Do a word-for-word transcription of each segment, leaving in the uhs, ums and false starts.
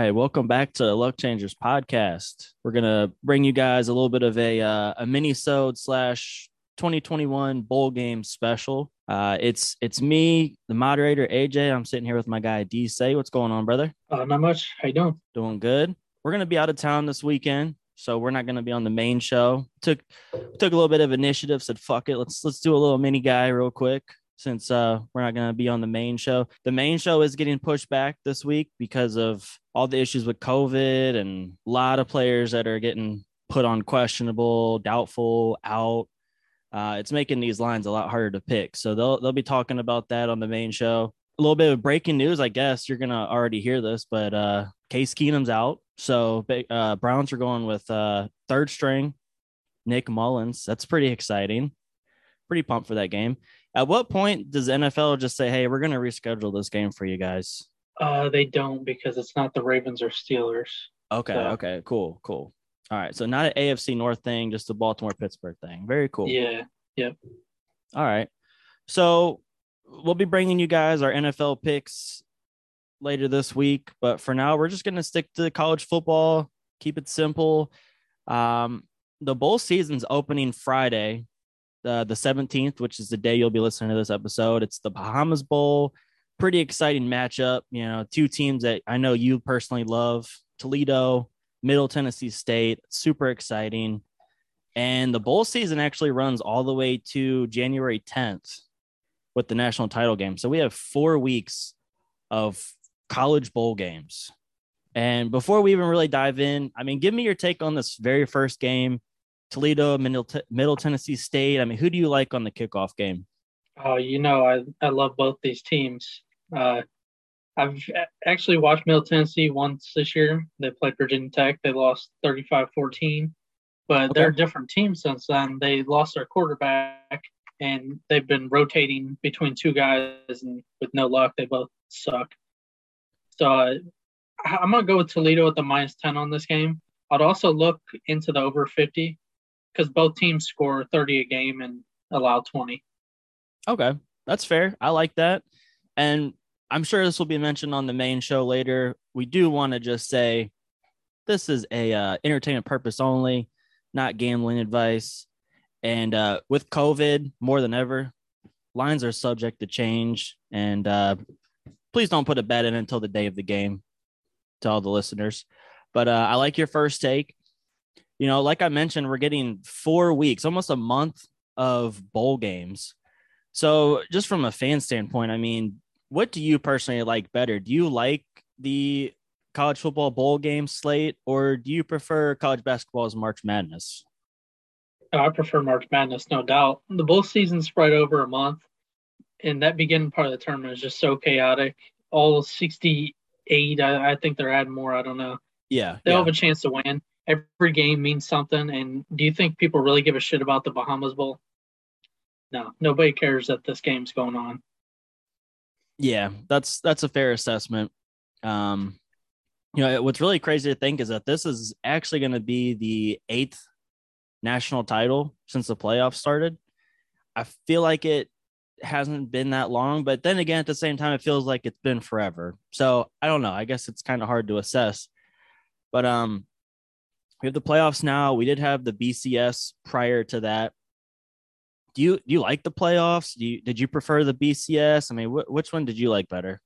right, welcome back to Luck Changers podcast. We're gonna bring you guys a little bit of a uh, a mini-sode slash twenty twenty-one bowl game special. Uh, it's it's me, the moderator A J. I'm sitting here with my guy D. Say, what's going on, brother? Uh, not much. How you doing? Doing good. We're gonna be out of town this weekend, so we're not gonna be on the main show. Took took a little bit of initiative. Said fuck it, let's let's do a little mini guy real quick since uh, we're not going to be on the main show. The main show is getting pushed back this week because of all the issues with COVID and a lot of players that are getting put on questionable, doubtful, out. Uh, it's making these lines a lot harder to pick. So they'll they'll be talking about that on the main show. A little bit of breaking news, I guess you're gonna already hear this, but uh, Case Keenum's out. So uh, Browns are going with uh, third string Nick Mullins. That's pretty exciting. Pretty pumped for that game. At what point does the N F L just say, hey, we're going to reschedule this game for you guys? Uh, they don't because it's not the Ravens or Steelers. Okay. So, Okay. Cool. Cool. All right. So not an A F C North thing, just a Baltimore Pittsburgh thing. Very cool. yeah. Yep. All right. So we'll be bringing you guys our N F L picks later this week. But for now, we're just going to stick to college football, keep it simple. Um, the bowl season's opening Friday. Uh, the seventeenth, which is the day you'll be listening to this episode. It's the Bahamas Bowl. Pretty exciting matchup. You know, two teams that I know you personally love, Toledo, Middle Tennessee State. Super exciting. And the bowl season actually runs all the way to January tenth with the national title game. So we have four weeks of college bowl games. And before we even really dive in, I mean, give me your take on this very first game. Toledo, Middle, Middle Tennessee State. I mean, who do you like on the kickoff game? Oh, you know, I, I love both these teams. Uh, I've actually watched Middle Tennessee once this year. They played Virginia Tech. They lost thirty-five fourteen, but Okay. they're a different team since then. They lost their quarterback, and they've been rotating between two guys, and with no luck, they both suck. So uh, I'm going to go with Toledo at the minus ten on this game. I'd also look into the over fifty. Because both teams score thirty a game and allow twenty. Okay. That's fair. I like that. And I'm sure this will be mentioned on the main show later. We do want to just say this is a uh, entertainment purpose only, not gambling advice. And uh, with COVID, more than ever, lines are subject to change. And uh, please don't put a bet in until the day of the game to all the listeners. But uh, I like your first take. You know, like I mentioned, we're getting four weeks, almost a month of bowl games. So just from a fan standpoint, I mean, what do you personally like better? Do you like the college football bowl game slate, or do you prefer college basketball's March Madness? I prefer March Madness, no doubt. The bowl season's spread over a month, and that beginning part of the tournament is just so chaotic. All sixty-eight, I, I think they're adding more. I don't know. Yeah, They'll yeah. have a chance to win. Every game means something. And do you think people really give a shit about the Bahamas Bowl? No, nobody cares that this game's going on. Yeah, that's that's a fair assessment. Um, you know, what's really crazy to think is that this is actually going to be the eighth national title since the playoffs started. I feel like it hasn't been that long, but then again, at the same time, it feels like it's been forever. So I don't know. I guess it's kind of hard to assess. But um, we have the playoffs now. We did have the B C S prior to that. Do you do you like the playoffs? Do you did you prefer the B C S? I mean, wh- which one did you like better?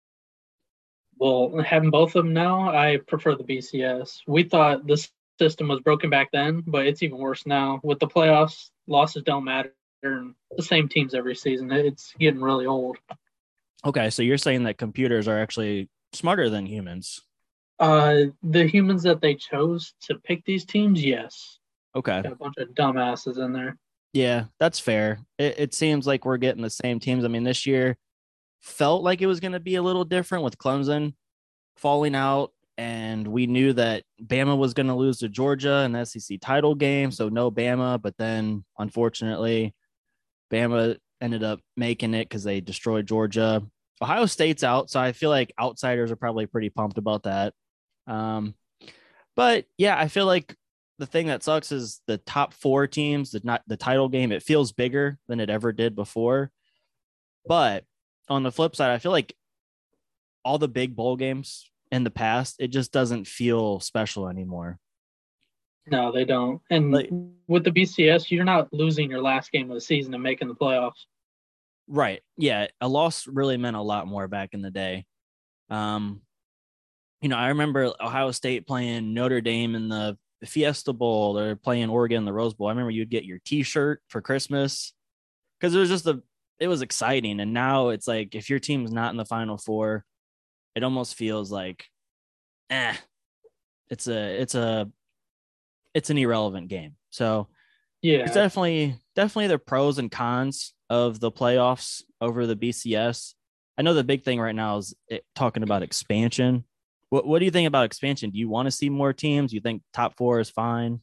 Well, having both of them now, I prefer the B C S. We thought this system was broken back then, but it's even worse now. With the playoffs, losses don't matter, and the same teams every season. It's getting really old. Okay, so you're saying that computers are actually smarter than humans. Uh, the humans that they chose to pick these teams, yes, Okay. got a bunch of dumbasses in there. Yeah, that's fair. It, it seems like we're getting the same teams. I mean, this year felt like it was going to be a little different with Clemson falling out, and we knew that Bama was going to lose to Georgia in the S E C title game, so no Bama. But then, unfortunately, Bama ended up making it because they destroyed Georgia. Ohio State's out, so I feel like outsiders are probably pretty pumped about that. Um, but yeah, I feel like the thing that sucks is the top four teams, the not the title game. It feels bigger than it ever did before. But on the flip side, I feel like all the big bowl games in the past, it just doesn't feel special anymore. No, they don't. And Like, with the B C S, you're not losing your last game of the season and making the playoffs. right. Yeah. A loss really meant a lot more back in the day. Um, you know, I remember Ohio State playing Notre Dame in the Fiesta Bowl or playing Oregon in the Rose Bowl. I remember you'd get your T-shirt for Christmas because it was just a, it was exciting. And now it's like if your team's not in the Final Four, it almost feels like, eh, it's a, it's a, it's an irrelevant game. So it's Yeah. definitely, definitely the pros and cons of the playoffs over the B C S. I know the big thing right now is it, talking about expansion. What What do you think about expansion? Do you want to see more teams? Do you think top four is fine?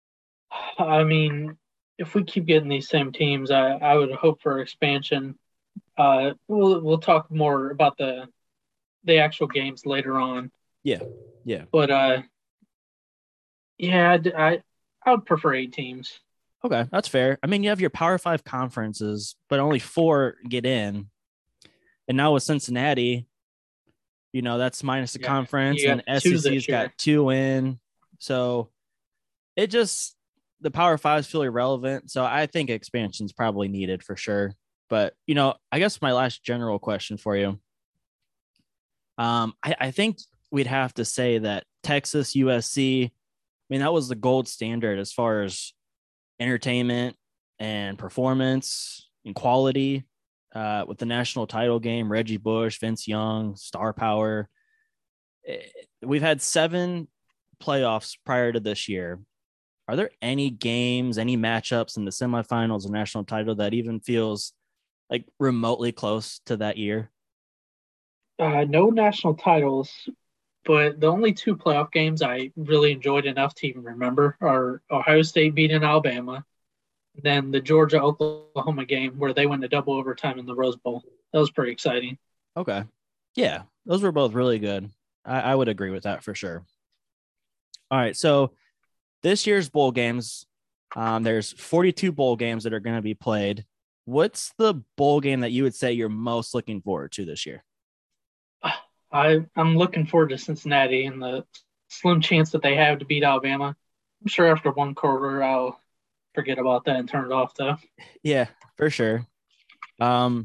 I mean, if we keep getting these same teams, I, I would hope for expansion. Uh, we'll we'll talk more about the the actual games later on. Yeah, yeah. But uh, yeah, I I would prefer eight teams. Okay, that's fair. I mean, you have your Power Five conferences, but only four get in. And now with Cincinnati, you know that's minus the Yeah, conference, you got and two S E C's this got year. two in. So it just the Power Fives feel irrelevant. So I think expansion's probably needed for sure. But you know, I guess my last general question for you. Um, I, I think we'd have to say that Texas, U S C, I mean, that was the gold standard as far as entertainment and performance and quality. Uh, with the national title game, Reggie Bush, Vince Young, star power. Eh, We've had seven playoffs prior to this year. Are there any games, any matchups in the semifinals or national title that even feels like remotely close to that year? Uh, no national titles, but the only two playoff games I really enjoyed enough to even remember are Ohio State beating Alabama, then the Georgia Oklahoma game where they went to double overtime in the Rose Bowl. That was pretty exciting. Okay. Yeah, those were both really good. I, I would agree with that for sure. All right. So this year's bowl games, um, there's forty-two bowl games that are going to be played. What's the bowl game that you would say you're most looking forward to this year? I I'm looking forward to Cincinnati and the slim chance that they have to beat Alabama. I'm sure after one quarter I'll forget about that and turn it off though. Yeah, for sure. Um,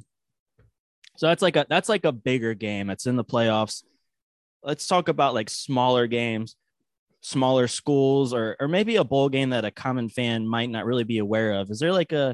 so that's like a that's like a bigger game. It's in the playoffs. Let's talk about like smaller games, smaller schools, or or maybe a bowl game that a common fan might not really be aware of. Is there like a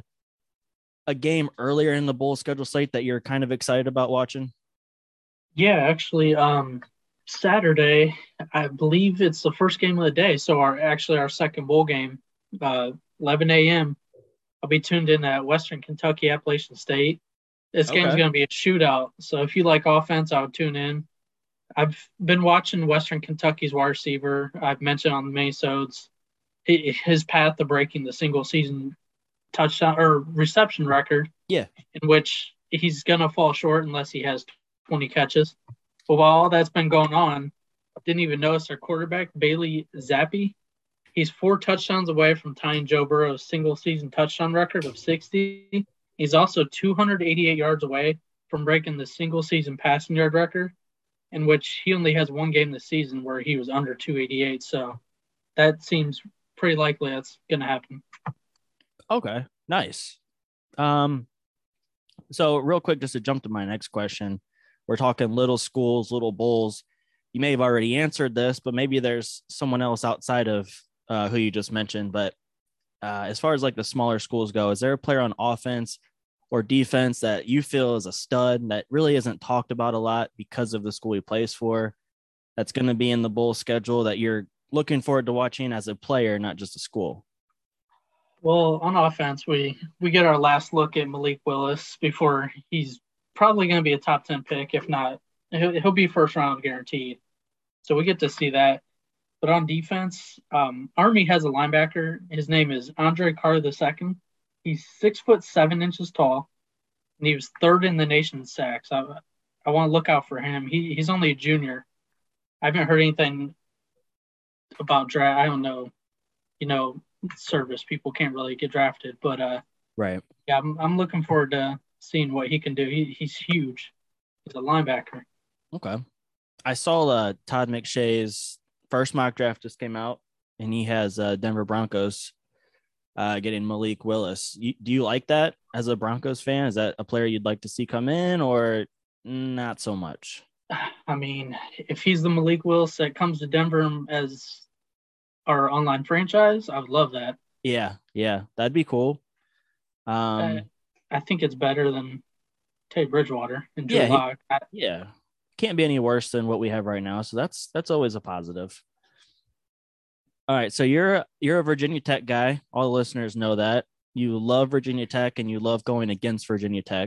a game earlier in the bowl schedule slate that you're kind of excited about watching? Yeah, actually, um, Saturday I believe it's the first game of the day. So our actually our second bowl game, uh, eleven a m. I'll be tuned in at Western Kentucky Appalachian State. This game's Okay. going to be a shootout. So if you like offense, I would tune in. I've been watching Western Kentucky's wide receiver. I've mentioned on the Minisodes his path to breaking the single season touchdown or reception record, Yeah. in which he's going to fall short unless he has twenty catches. But while all that's been going on, didn't even notice their quarterback, Bailey Zappi. He's four touchdowns away from tying Joe Burrow's single season touchdown record of sixty. He's also two hundred eighty-eight yards away from breaking the single season passing yard record, in which he only has one game this season where he was under two eighty-eight. So that seems pretty likely that's going to happen. Okay. Nice. Um, so real quick, just to jump to my next question, we're talking little schools, little bowls. You may have already answered this, but maybe there's someone else outside of uh, who you just mentioned. But uh, as far as like the smaller schools go, is there a player on offense or defense that you feel is a stud that really isn't talked about a lot because of the school he plays for? That's going to be in the bowl schedule that you're looking forward to watching as a player, not just a school. Well, on offense, we we get our last look at Malik Willis before he's probably going to be a top ten pick. If not, he'll, he'll be first round guaranteed. So we get to see that. But on defense, um, Army has a linebacker. His name is Andre Carr the second. He's six foot seven inches tall, and he was third in the nation in sacks. I, I want to look out for him. He he's only a junior. I haven't heard anything about draft. I don't know. You know, service people can't really get drafted, but uh, Right. yeah, I'm I'm looking forward to seeing what he can do. He he's huge. He's a linebacker. Okay. I saw uh, Todd McShay's first mock draft just came out, and he has uh, Denver Broncos uh, getting Malik Willis. You, do you like that as a Broncos fan? Is that a player you'd like to see come in, or not so much? I mean, if he's the Malik Willis that comes to Denver as our online franchise, I would love that. Yeah, yeah, that'd be cool. I, Um, I think it's better than Teddy Bridgewater and Drew yeah, he, Lock. I, yeah, can't be any worse than what we have right now. So that's that's always a positive. All right, so you're you're a Virginia Tech guy. All the listeners know that you love Virginia Tech and you love going against Virginia Tech,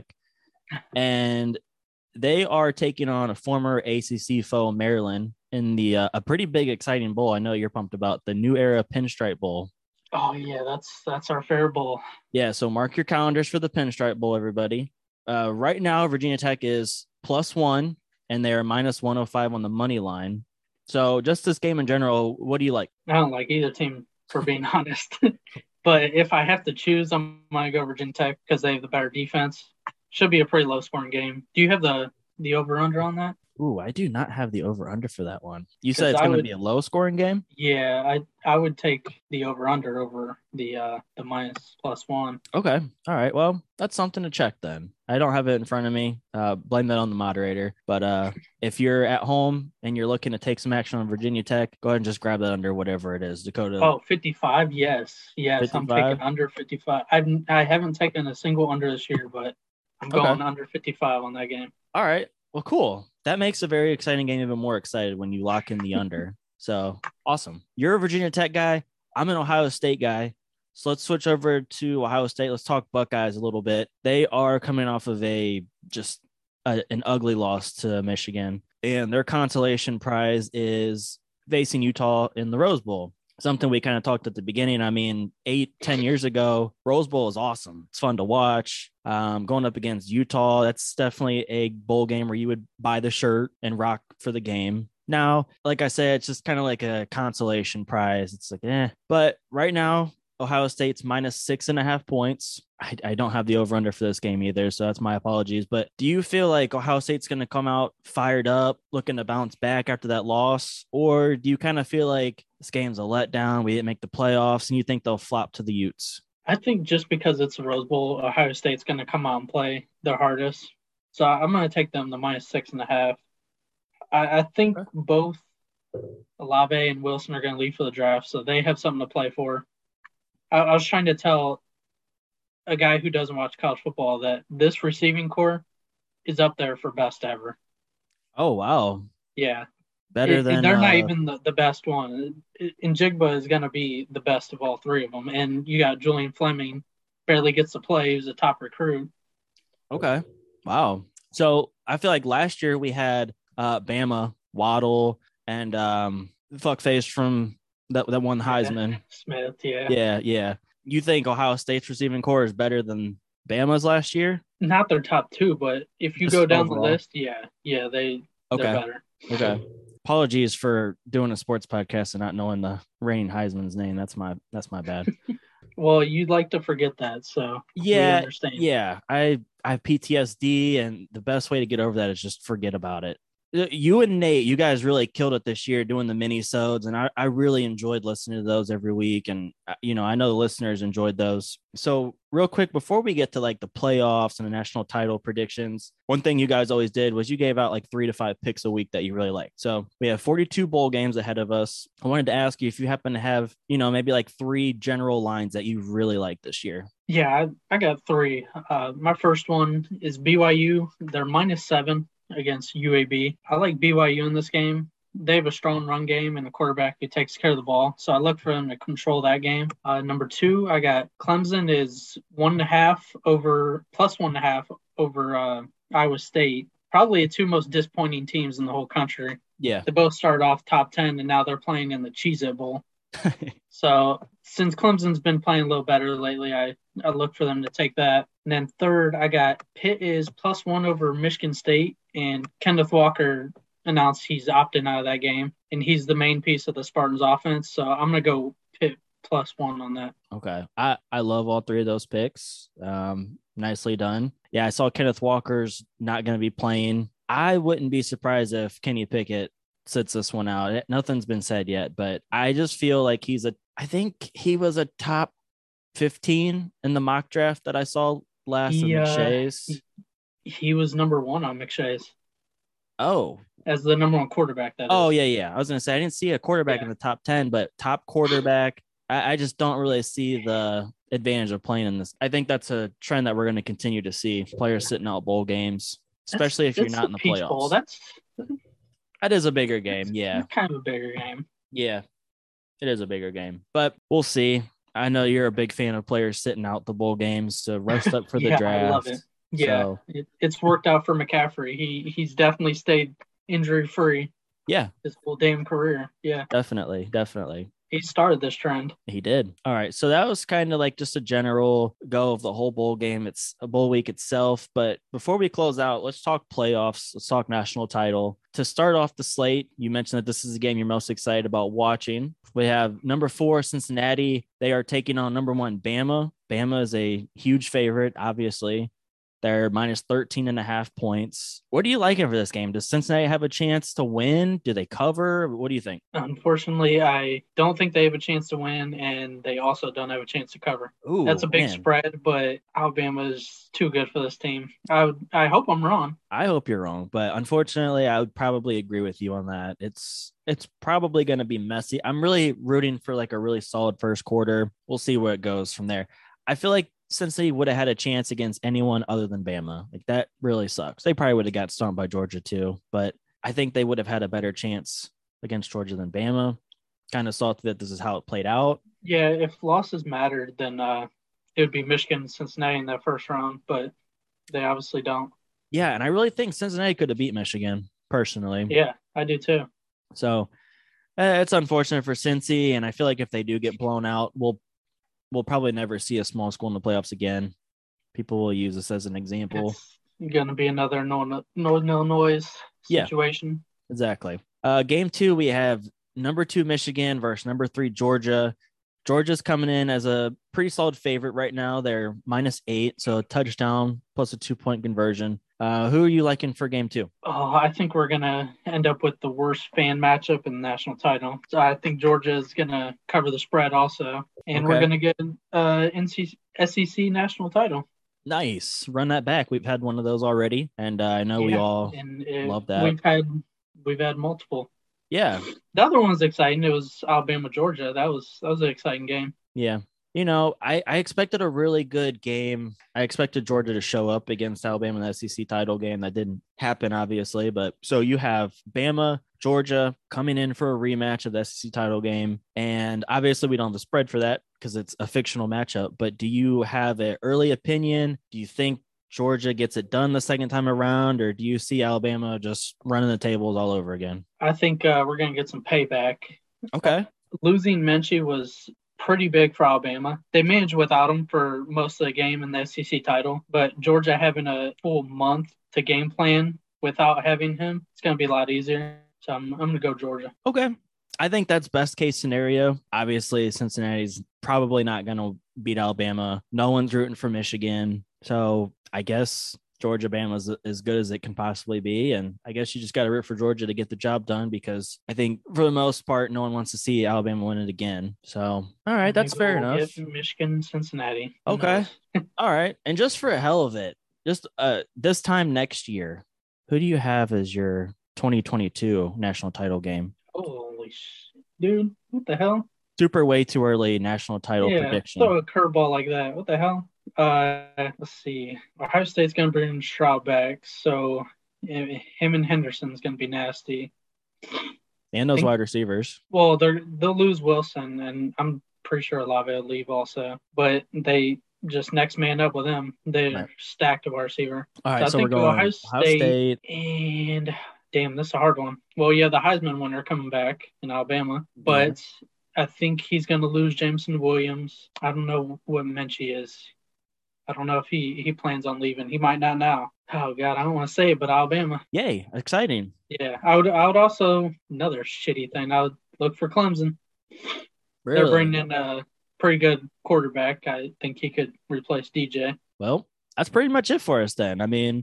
and they are taking on a former A C C foe, Maryland, in the uh, a pretty big, exciting bowl. I know you're pumped about the New Era Pinstripe Bowl. oh yeah, that's that's our fair bowl. Yeah, so mark your calendars for the Pinstripe Bowl, everybody. Uh, right now, Virginia Tech is plus one, and they are minus one hundred five on the money line. So, just this game in general, what do you like? I don't like either team, for being honest. But if I have to choose, I'm gonna go Virginia Tech because they have the better defense. Should be a pretty low scoring game. Do you have the the over under on that? Ooh, I do not have the over under for that one. You said 'Cause it's I going to would- be a low scoring game? Yeah, I I would take the over under over the uh the minus plus one. Okay. All right. Well, that's something to check then. I don't have it in front of me. Uh, blame that on the moderator. But uh, if you're at home and you're looking to take some action on Virginia Tech, go ahead and just grab that under whatever it is. Dakota. Oh, fifty-five, yes. Yes, I'm fifty-five? taking under fifty-five. I've I haven't taken a single under this year, but I'm Okay. going under fifty-five on that game. All right. Well, cool. That makes a very exciting game even more excited when you lock in the under. So awesome. You're a Virginia Tech guy. I'm an Ohio State guy. So let's switch over to Ohio State. Let's talk Buckeyes a little bit. They are coming off of a just a, an ugly loss to Michigan, and their consolation prize is facing Utah in the Rose Bowl. Something we kind of talked at the beginning. I mean, eight, ten years ago, Rose Bowl is awesome. It's fun to watch. Um, going up against Utah, that's definitely a bowl game where you would buy the shirt and rock for the game. Now, like I said, it's just kind of like a consolation prize. It's like, eh. But right now, Ohio State's minus six and a half points. I, I don't have the over under for this game either, so that's my apologies. But do you feel like Ohio State's going to come out fired up, looking to bounce back after that loss? Or do you kind of feel like this game's a letdown? We didn't make the playoffs, and you think they'll flop to the Utes? I think just because it's a Rose Bowl, Ohio State's going to come out and play their hardest. So I'm going to take them the minus six and a half. I, I think Okay. both Olave and Wilson are going to leave for the draft, so they have something to play for. I, I was trying to tell a guy who doesn't watch college football that this receiving core is up there for best ever. Oh, wow. Yeah. Better It- than they're not uh, even the, the best one. Njigba is going to be the best of all three of them. And you got Julian Fleming, barely gets to play. He's a top recruit. Okay. Wow. So I feel like last year we had uh Bama, Waddle, and um fuckface from that that won Heisman. Smith, yeah. Yeah, yeah. You think Ohio State's receiving core is better than Bama's last year? Not their top two, but if you Just go down overall. the list, yeah, yeah, they Okay. they're better. Okay. Apologies for doing a sports podcast and not knowing the reigning Heisman's name. That's my that's my bad. Well, you'd like to forget that, so we Yeah, understand. yeah. I I have P T S D, and the best way to get over that is just forget about it. You and Nate, you guys really killed it this year doing the mini-sodes, and I, I really enjoyed listening to those every week. And, uh, you know, I know the listeners enjoyed those. So real quick, before we get to like the playoffs and the national title predictions, one thing you guys always did was you gave out like three to five picks a week that you really liked. So we have forty-two bowl games ahead of us. I wanted to ask you if you happen to have, you know, maybe like three general lines that you really like this year. Yeah, I, I got three. Uh, my first one is B Y U. They're minus seven against U A B. I like B Y U in this game. They have a strong run game and a quarterback who takes care of the ball. So I look for them to control that game. Uh, number two, I got Clemson is one and a half over, plus one and a half over uh, Iowa State. Probably the two most disappointing teams in the whole country. Yeah. They both started off top ten, and now they're playing in the Cheez-It Bowl. So since Clemson's been playing a little better lately, I, I look for them to take that. And then third, I got Pitt is plus one over Michigan State, and Kenneth Walker announced he's opting out of that game, and he's the main piece of the Spartans offense. So I'm going to go Pitt plus one on that. Okay. I, I love all three of those picks. Um, nicely done. Yeah, I saw Kenneth Walker's not going to be playing I wouldn't be surprised if Kenny Pickett sits this one out. It, nothing's been said yet, but I just feel like he's a, I think he was a top fifteen in the mock draft that I saw last of He uh, McShay's. he, he was number one on McShay's Oh, as the number one quarterback. That oh is. yeah, yeah. I was gonna say I didn't see a quarterback Yeah. in the top ten, but top quarterback. I, I just don't really see the advantage of playing in this. I think that's a trend that we're going to continue to see. Players sitting out bowl games, especially That's- if you're it's not in the Peach playoffs. Bowl. That's That is a bigger game. Yeah, kind of a bigger game. yeah, it is a bigger game, but we'll see. I know you're a big fan of players sitting out the bowl games to rest up for the Yeah, draft. I love it. Yeah, So, it, it's worked out for McCaffrey. He he's definitely stayed injury free yeah, his whole damn career. Yeah, definitely, definitely. he started this trend. He did. All right. So that was kind of like just a general go of the whole bowl game. It's a bowl week itself. But before we close out, let's talk playoffs. Let's talk national title. To start off the slate, you mentioned that this is the game you're most excited about watching. We have number four, Cincinnati. They are taking on number one, Bama. Bama is a huge favorite, obviously. They're minus thirteen and a half points. What are you liking for this game? Does Cincinnati have a chance to win? Do they cover? What do you think? Unfortunately, I don't think they have a chance to win, and they also don't have a chance to cover. Ooh, That's a big man. spread, but Alabama is too good for this team. I would, I hope I'm wrong. I hope you're wrong, but unfortunately, I would probably agree with you on that. It's it's probably going to be messy. I'm really rooting for like a really solid first quarter. We'll see where it goes from there. I feel like Cincinnati would have had a chance against anyone other than Bama. Like that really sucks. They probably would have got stomped by Georgia too, but I think they would have had a better chance against Georgia than Bama. Kind of saw that this is how it played out. Yeah, if losses mattered, then uh, it would be Michigan and Cincinnati in that first round, but they obviously don't. Yeah, and I really think Cincinnati could have beat Michigan personally. Yeah, I do too. So uh, it's unfortunate for Cincy, and I feel like if they do get blown out, we'll we'll probably never see a small school in the playoffs again. People will use this as an example. It's going to be another Northern Illinois situation. Yeah, exactly. Uh, game two, we have number two Michigan versus number three Georgia. Georgia's coming in as a pretty solid favorite right now. They're minus eight, so a touchdown plus a two-point conversion. Uh, who are you liking for game two? Oh, I think we're going to end up with the worst fan matchup in the national title. So I think Georgia is going to cover the spread also. And Okay. we're going to get an uh, N C S E C national title. Nice. Run that back. We've had one of those already, and uh, I know we Yeah, all and it, love that. We've had we've had multiple. Yeah, The other one was exciting. It was Alabama Georgia. That was that was an exciting game. yeah. You know, I, I expected a really good game. I expected Georgia to show up against Alabama in the S E C title game. That didn't happen, obviously. But so you have Bama, Georgia coming in for a rematch of the S E C title game. And obviously, we don't have the spread for that because it's a fictional matchup. But do you have an early opinion? Do you think Georgia gets it done the second time around? Or do you see Alabama just running the tables all over again? I think uh, we're going to get some payback. Okay. Losing Menchie was pretty big for Alabama. They managed without him for most of the game in the S E C title, but Georgia having a full month to game plan without having him, it's going to be a lot easier. So I'm, I'm going to go Georgia. Okay. I think that's best case scenario. Obviously, Cincinnati's probably not going to beat Alabama. No one's rooting for Michigan. So I guess Georgia Bama is as good as it can possibly be. And I guess you just got to root for Georgia to get the job done because I think for the most part, no one wants to see Alabama win it again. So, all right, that's Maybe fair we'll enough. get Michigan, Cincinnati. Who Okay. knows? All right. And just for a hell of it, just uh, this time next year, who do you have as your twenty twenty-two national title game? Holy shit, dude. What the hell? Super way too early national title yeah, prediction. throw a curveball like that. What the hell? Uh, let's see. Ohio State's going to bring Stroud back, so eh, him and Henderson's going to be nasty. And those think- wide receivers. Well, they're they'll lose Wilson, and I'm pretty sure Olave will leave also. But they just next man up with them. They're Right. stacked of our receiver. All right, So I so we're think going Ohio Ohio State- State. And damn, this is a hard one. Well, yeah, the Heisman winner coming back in Alabama, but I think he's going to lose Jameson Williams. I don't know what Menchie is. I don't know if he, he plans on leaving. He might not now. Oh God, I don't want to say it, but Alabama. Yay, exciting. Yeah, I would. I would also another shitty thing. I would look for Clemson. Really? They're bringing in a pretty good quarterback. I think he could replace D J. Well, that's pretty much it for us then. I mean,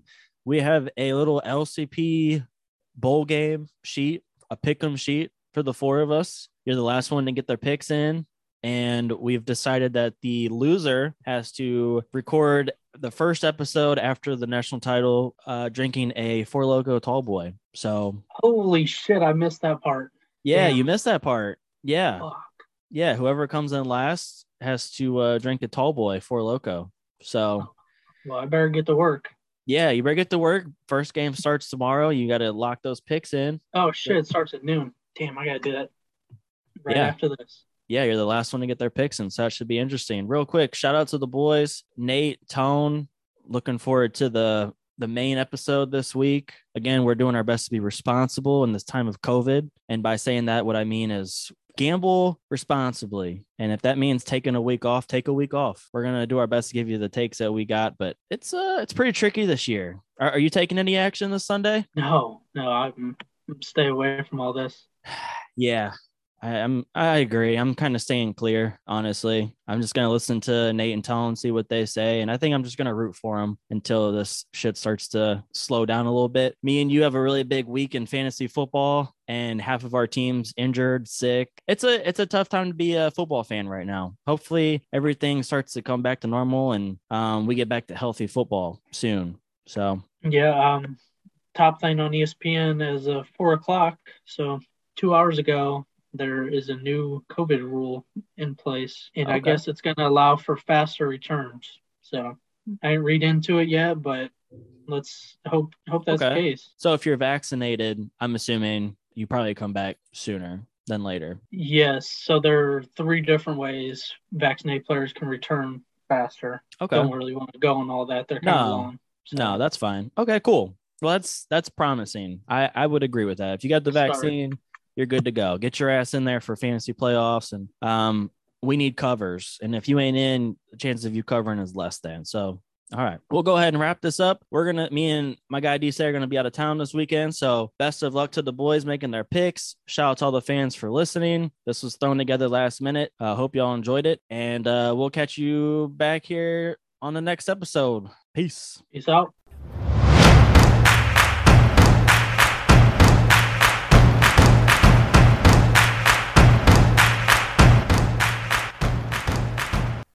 we have a little L C P bowl game sheet, a pick'em sheet for the four of us. You're the last one to get their picks in. And we've decided that the loser has to record the first episode after the national title, uh, drinking a Four Loko Tall Boy. So, holy shit, I missed that part. yeah, Damn. you missed that part. Yeah. Fuck. Yeah. Whoever comes in last has to uh, drink the Tall Boy, Four Loko. So, well, I better get to work. Yeah, you better get to work. First game starts tomorrow. You got to lock those picks in. Oh, shit, it starts at noon. Damn, I got to do that right Yeah. after this. Yeah, you're the last one to get their picks in, so that should be interesting. Real quick, shout out to the boys, Nate, Tone. Looking forward to the the main episode this week. Again, we're doing our best to be responsible in this time of COVID. And by saying that, what I mean is gamble responsibly. And if that means taking a week off, take a week off. We're gonna do our best to give you the takes that we got, but it's uh it's pretty tricky this year. Are, are you taking any action this Sunday? No, no, I'm stay away from all this. Yeah. I, I'm I agree. I'm kind of staying clear, honestly. I'm just gonna listen to Nate and Tone, see what they say, and I think I'm just gonna root for them until this shit starts to slow down a little bit. Me and you have a really big week in fantasy football, and half of our team's injured, sick. It's a it's a tough time to be a football fan right now. Hopefully, everything starts to come back to normal, and um, we get back to healthy football soon. So yeah, um, top thing on E S P N is uh, four o'clock. So two hours ago, there is a new COVID rule in place, and okay. I guess it's going to allow for faster returns. So I didn't read into it yet, but let's hope hope that's okay. the case. So if you're vaccinated, I'm assuming you probably come back sooner than later. Yes. So there are three different ways vaccinated players can return faster. Okay. Don't really want to go on all that. They're kind no. of long. So. No, that's fine. Okay, cool. Well, that's that's promising. I, I would agree with that. If you got the vaccine, Sorry. You're good to go. Get your ass in there for fantasy playoffs. And um, we need covers. And if you ain't in, the chance of you covering is less than. So, all right, we'll go ahead and wrap this up. We're going to, me and my guy D C are going to be out of town this weekend. So best of luck to the boys making their picks. Shout out to all the fans for listening. This was thrown together last minute. I uh, hope y'all enjoyed it. And uh, we'll catch you back here on the next episode. Peace. Peace out.